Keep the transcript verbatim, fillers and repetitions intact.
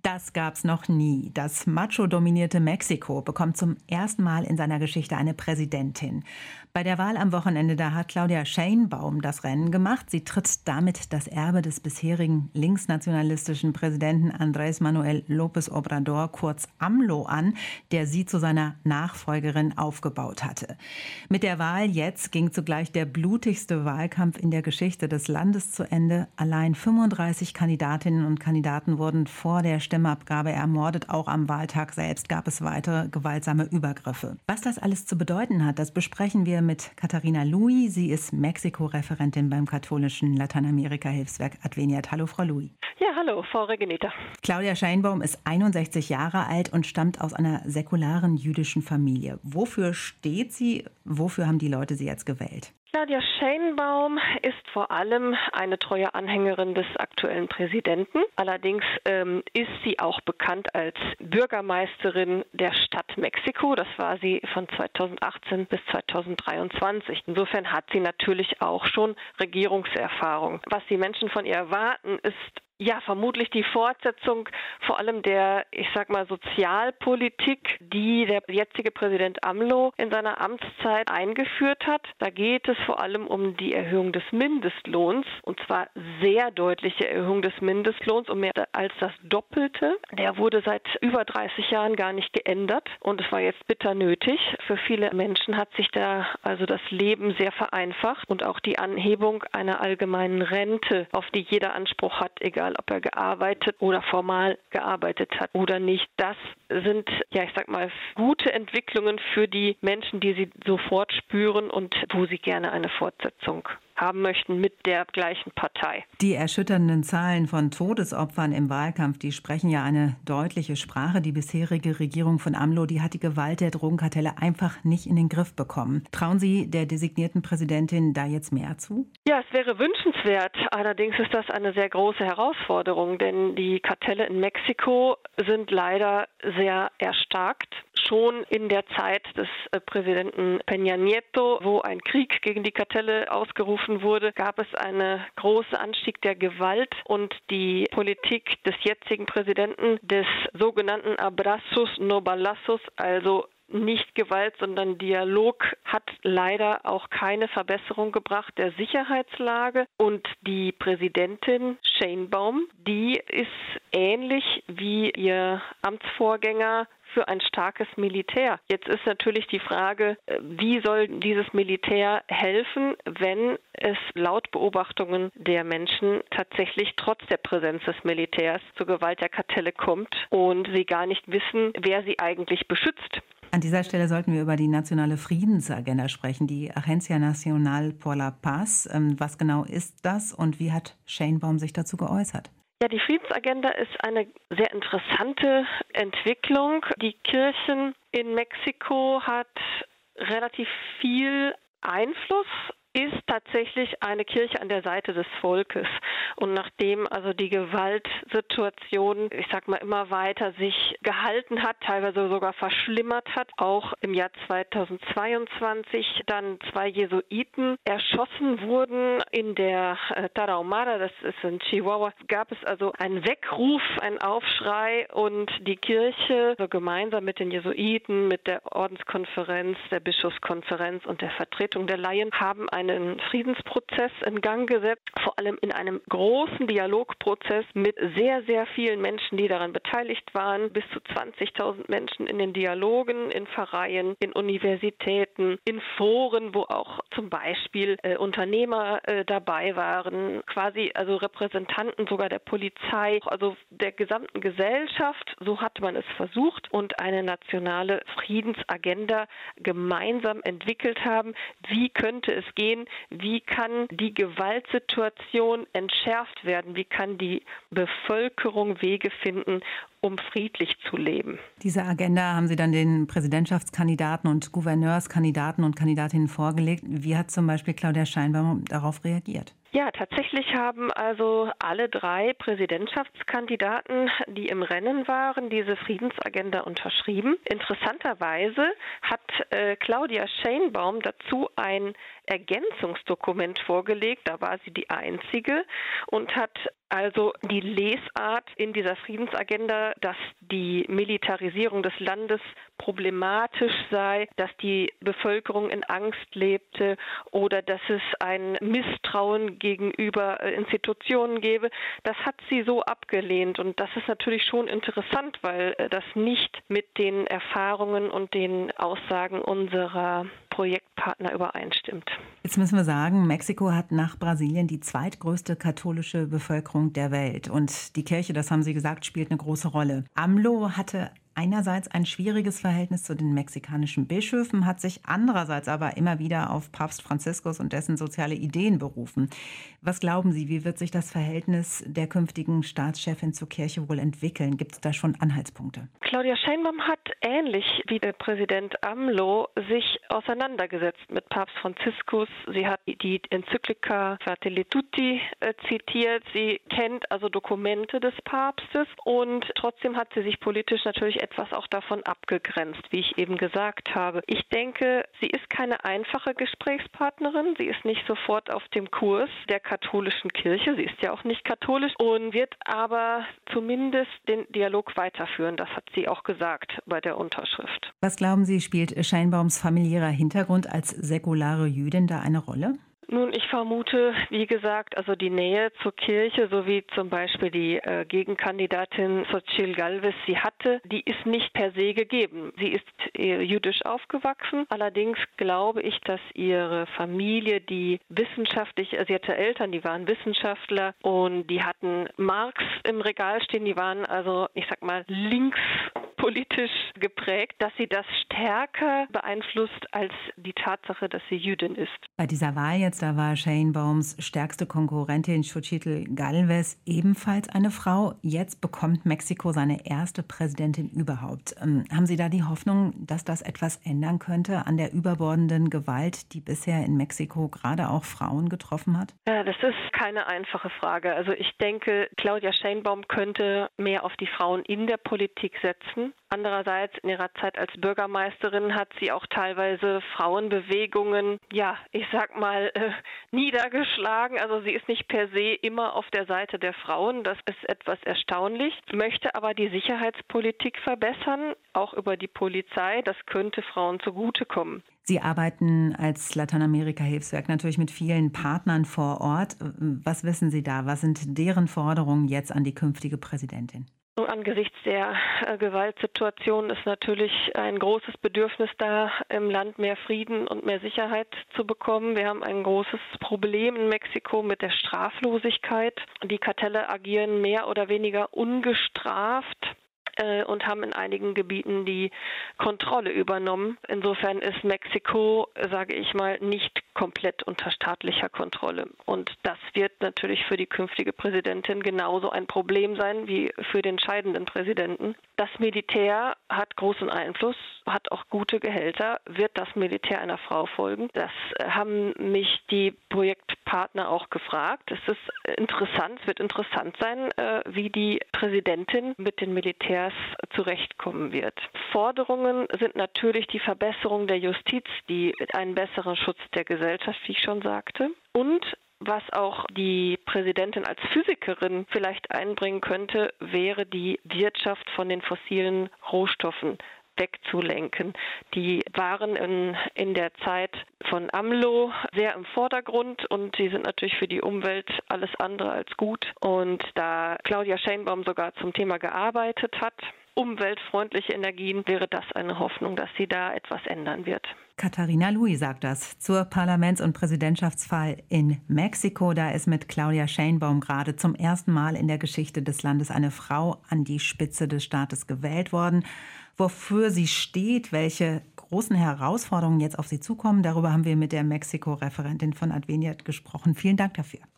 Das gab's noch nie. Das macho-dominierte Mexiko bekommt zum ersten Mal in seiner Geschichte eine Präsidentin. Bei der Wahl am Wochenende, da hat Claudia Sheinbaum das Rennen gemacht. Sie tritt damit das Erbe des bisherigen linksnationalistischen Präsidenten Andrés Manuel López Obrador, kurz AMLO, an, der sie zu seiner Nachfolgerin aufgebaut hatte. Mit der Wahl jetzt ging zugleich der blutigste Wahlkampf in der Geschichte des Landes zu Ende. Allein fünfunddreißig Kandidatinnen und Kandidaten wurden vor der Stimmabgabe ermordet. Auch am Wahltag selbst gab es weitere gewaltsame Übergriffe. Was das alles zu bedeuten hat, das besprechen wir mit Katharina Louis. Sie ist Mexiko-Referentin beim katholischen Lateinamerika-Hilfswerk Adveniat. Hallo, Frau Louis. Ja, hallo, Frau Regenita. Claudia Sheinbaum ist einundsechzig Jahre alt und stammt aus einer säkularen jüdischen Familie. Wofür steht sie? Wofür haben die Leute sie jetzt gewählt? Claudia Sheinbaum ist vor allem eine treue Anhängerin des aktuellen Präsidenten. Allerdings ähm, ist sie auch bekannt als Bürgermeisterin der Stadt Mexiko. Das war sie von zweitausendachtzehn bis zweitausenddreiundzwanzig. Insofern hat sie natürlich auch schon Regierungserfahrung. Was die Menschen von ihr erwarten, ist ja, vermutlich die Fortsetzung vor allem der, ich sag mal, Sozialpolitik, die der jetzige Präsident AMLO in seiner Amtszeit eingeführt hat. Da geht es vor allem um die Erhöhung des Mindestlohns, und zwar sehr deutliche Erhöhung des Mindestlohns, um mehr als das Doppelte. Der wurde seit über dreißig Jahren gar nicht geändert und es war jetzt bitter nötig. Für viele Menschen hat sich da also das Leben sehr vereinfacht und auch die Anhebung einer allgemeinen Rente, auf die jeder Anspruch hat, egal ob er gearbeitet oder formal gearbeitet hat oder nicht. Das sind, ja, ich sag mal, gute Entwicklungen für die Menschen, die sie sofort spüren und wo sie gerne eine Fortsetzung haben möchten mit der gleichen Partei. Die erschütternden Zahlen von Todesopfern im Wahlkampf, die sprechen ja eine deutliche Sprache. Die bisherige Regierung von AMLO, die hat die Gewalt der Drogenkartelle einfach nicht in den Griff bekommen. Trauen Sie der designierten Präsidentin da jetzt mehr zu? Ja, es wäre wünschenswert. Allerdings ist das eine sehr große Herausforderung, denn die Kartelle in Mexiko sind leider sehr erstarkt. Schon in der Zeit des äh, Präsidenten Peña Nieto, wo ein Krieg gegen die Kartelle ausgerufen wurde, gab es einen großen Anstieg der Gewalt und die Politik des jetzigen Präsidenten des sogenannten Abrazos no balazos, also nicht Gewalt, sondern Dialog, hat leider auch keine Verbesserung gebracht der Sicherheitslage. Und die Präsidentin Sheinbaum, die ist ähnlich wie ihr Amtsvorgänger für ein starkes Militär. Jetzt ist natürlich die Frage, wie soll dieses Militär helfen, wenn es laut Beobachtungen der Menschen tatsächlich trotz der Präsenz des Militärs zur Gewalt der Kartelle kommt und sie gar nicht wissen, wer sie eigentlich beschützt. An dieser Stelle sollten wir über die nationale Friedensagenda sprechen, die Agencia Nacional por la Paz. Was genau ist das und wie hat Sheinbaum sich dazu geäußert? Ja, die Friedensagenda ist eine sehr interessante Entwicklung. Die Kirchen in Mexiko hat relativ viel Einfluss, ist tatsächlich eine Kirche an der Seite des Volkes. Und nachdem also die Gewaltsituation, ich sag mal, immer weiter sich gehalten hat, teilweise sogar verschlimmert hat, auch im Jahr zweitausendzweiundzwanzig dann zwei Jesuiten erschossen wurden in der äh, Tarahumara, das ist in Chihuahua, gab es also einen Weckruf, einen Aufschrei und die Kirche, so gemeinsam mit den Jesuiten, mit der Ordenskonferenz, der Bischofskonferenz und der Vertretung der Laien, haben einen Friedensprozess in Gang gesetzt, vor allem in einem großen Dialogprozess mit sehr, sehr vielen Menschen, die daran beteiligt waren, bis zu zwanzigtausend Menschen in den Dialogen, in Pfarreien, in Universitäten, in Foren, wo auch zum Beispiel äh, Unternehmer äh, dabei waren, quasi also Repräsentanten sogar der Polizei, also der gesamten Gesellschaft, so hat man es versucht und eine nationale Friedensagenda gemeinsam entwickelt haben. Wie könnte es gehen? Wie kann die Gewaltsituation entschärft werden? Wie kann die Bevölkerung Wege finden, um friedlich zu leben? Diese Agenda haben Sie dann den Präsidentschaftskandidaten und Gouverneurskandidaten und Kandidatinnen vorgelegt. Wie hat zum Beispiel Claudia Sheinbaum darauf reagiert? Ja, tatsächlich haben also alle drei Präsidentschaftskandidaten, die im Rennen waren, diese Friedensagenda unterschrieben. Interessanterweise hat äh, Claudia Sheinbaum dazu ein Ergänzungsdokument vorgelegt. Da war sie die Einzige und hat also die Lesart in dieser Friedensagenda, dass die Militarisierung des Landes problematisch sei, dass die Bevölkerung in Angst lebte oder dass es ein Misstrauen gegenüber Institutionen gäbe. Das hat sie so abgelehnt und das ist natürlich schon interessant, weil das nicht mit den Erfahrungen und den Aussagen unserer Projektpartner übereinstimmt. Jetzt müssen wir sagen, Mexiko hat nach Brasilien die zweitgrößte katholische Bevölkerung der Welt. Und die Kirche, das haben Sie gesagt, spielt eine große Rolle. AMLO hatte einerseits ein schwieriges Verhältnis zu den mexikanischen Bischöfen, hat sich andererseits aber immer wieder auf Papst Franziskus und dessen soziale Ideen berufen. Was glauben Sie, wie wird sich das Verhältnis der künftigen Staatschefin zur Kirche wohl entwickeln? Gibt es da schon Anhaltspunkte? Claudia Sheinbaum hat ähnlich wie der Präsident AMLO sich auseinandergesetzt mit Papst Franziskus. Sie hat die Enzyklika Fratelli Tutti äh, zitiert. Sie kennt also Dokumente des Papstes und trotzdem hat sie sich politisch natürlich etwas auch davon abgegrenzt, wie ich eben gesagt habe. Ich denke, sie ist keine einfache Gesprächspartnerin. Sie ist nicht sofort auf dem Kurs der katholischen Kirche. Sie ist ja auch nicht katholisch und wird aber zumindest den Dialog weiterführen. Das hat sie auch gesagt bei der Unterschrift. Was glauben Sie, spielt Sheinbaums familiärer Hintergrund als säkulare Jüdin da eine Rolle? Nun, ich vermute, wie gesagt, also die Nähe zur Kirche, so wie zum Beispiel die äh, Gegenkandidatin Xochitl Gálvez sie hatte, die ist nicht per se gegeben. Sie ist äh, jüdisch aufgewachsen. Allerdings glaube ich, dass ihre Familie, die wissenschaftlich, äh, sie hatte Eltern, die waren Wissenschaftler und die hatten Marx im Regal stehen. Die waren also, ich sag mal, linkspolitisch geprägt, dass sie das stärker beeinflusst als die Tatsache, dass sie Jüdin ist. Bei dieser Wahl jetzt, da war Sheinbaums stärkste Konkurrentin Xochitl Gálvez ebenfalls eine Frau. Jetzt bekommt Mexiko seine erste Präsidentin überhaupt. Ähm, haben Sie da die Hoffnung, dass das etwas ändern könnte an der überbordenden Gewalt, die bisher in Mexiko gerade auch Frauen getroffen hat? Ja, das ist keine einfache Frage. Also ich denke, Claudia Sheinbaum könnte mehr auf die Frauen in der Politik setzen. Andererseits, in ihrer Zeit als Bürgermeisterin hat sie auch teilweise Frauenbewegungen, ja, ich sag mal, äh, niedergeschlagen. Also sie ist nicht per se immer auf der Seite der Frauen. Das ist etwas erstaunlich. Möchte aber die Sicherheitspolitik verbessern, auch über die Polizei. Das könnte Frauen zugutekommen. Sie arbeiten als Lateinamerika-Hilfswerk natürlich mit vielen Partnern vor Ort. Was wissen Sie da? Was sind deren Forderungen jetzt an die künftige Präsidentin? Angesichts der äh, Gewaltsituation ist natürlich ein großes Bedürfnis da, im Land mehr Frieden und mehr Sicherheit zu bekommen. Wir haben ein großes Problem in Mexiko mit der Straflosigkeit. Die Kartelle agieren mehr oder weniger ungestraft und haben in einigen Gebieten die Kontrolle übernommen. Insofern ist Mexiko, sage ich mal, nicht komplett unter staatlicher Kontrolle. Und das wird natürlich für die künftige Präsidentin genauso ein Problem sein wie für den scheidenden Präsidenten. Das Militär hat großen Einfluss, hat auch gute Gehälter. Wird das Militär einer Frau folgen? Das haben mich die Projektpartner auch gefragt. Es ist interessant, es wird interessant sein, wie die Präsidentin mit den Militärs zurechtkommen wird. Forderungen sind natürlich die Verbesserung der Justiz, die einen besseren Schutz der Gesellschaft, wie ich schon sagte. Und was auch die Präsidentin als Physikerin vielleicht einbringen könnte, wäre die Wirtschaft von den fossilen Rohstoffen wegzulenken. Die waren in, in der Zeit von AMLO sehr im Vordergrund und die sind natürlich für die Umwelt alles andere als gut. Und da Claudia Sheinbaum sogar zum Thema gearbeitet hat, umweltfreundliche Energien, wäre das eine Hoffnung, dass sie da etwas ändern wird. Katharina Louis sagt das zur Parlaments- und Präsidentschaftswahl in Mexiko. Da ist mit Claudia Sheinbaum gerade zum ersten Mal in der Geschichte des Landes eine Frau an die Spitze des Staates gewählt worden. Wofür sie steht, welche großen Herausforderungen jetzt auf sie zukommen, darüber haben wir mit der Mexiko-Referentin von Adveniat gesprochen. Vielen Dank dafür.